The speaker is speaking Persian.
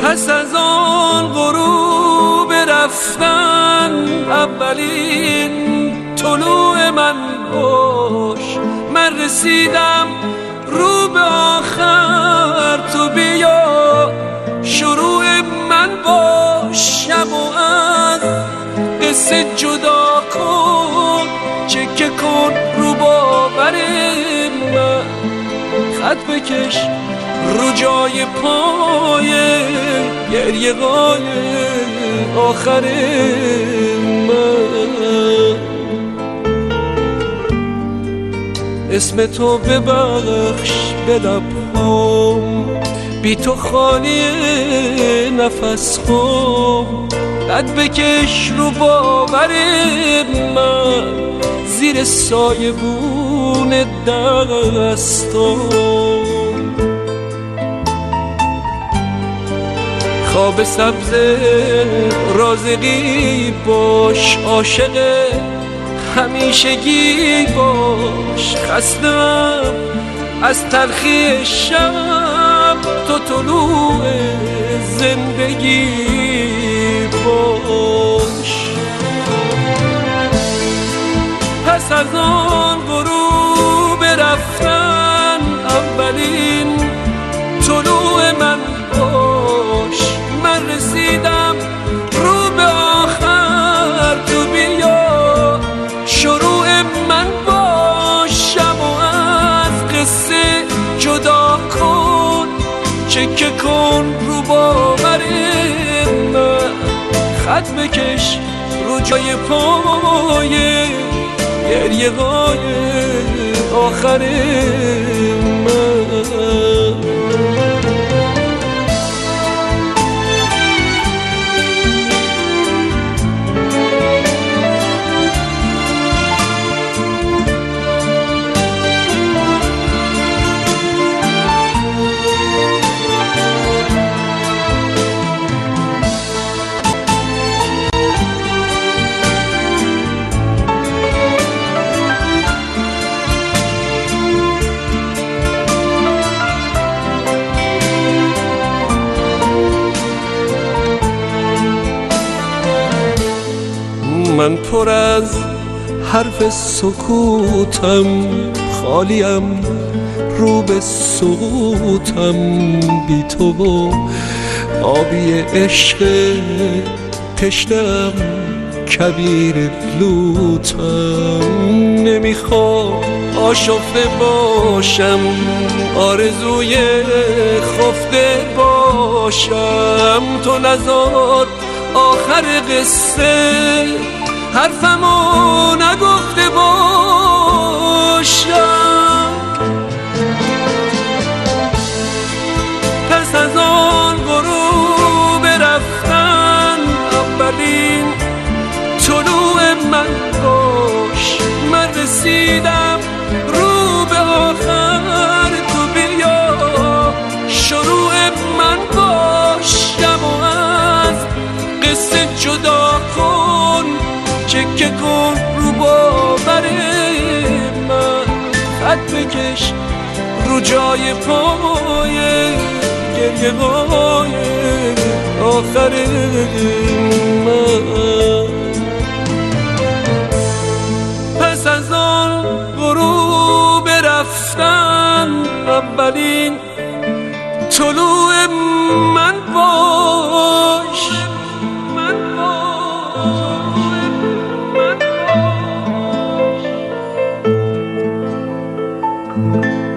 پس از آن غروب رفتن اولین طلوع من باش. من رسیدم رو به آخر، تو بیا شروع من باش. شب و از قصه جدا کن، چکه کن رو باور من، خط بکش رو جای پای گریه های آخر من. اسم تو ببخش به لبهام، بی تو خالی نفس خام. قد بکش رو باور من، زیر سایه بون دستام. خواب سبز رازقی باش، عاشق همیشگی باش. خستم از تلخی شب، تو طلوع زندگی باش. پس از آن غروب رفتن اولین طلوع من باش. من رسیدم رو به آخر، تو بیا شروع من باش. شب و از قصه جدا کن، چکه کن رو باور من، خط بکش رو جای پای گریه های آخر من. من پر از حرف سکوتم، خالیم رو به سقوطم. بی تو و آبی عشق تشنم، کبیر لوتم. نمیخوام آشفته باشم، آرزوی خفته باشم. تو نذار آخر قصه حرفمو نگفته باشم. پس از آن غروب رفتن اولین طلوع من باش. من رسیدم رو به آخر، تو بیا شروع من باش. شب و از قصه جدا کن، چکه کن رو باور من، خط بکش رو جای پای گریه های آخر من. پس از آن غروب رفتن اولین طلوع من باش. من باش.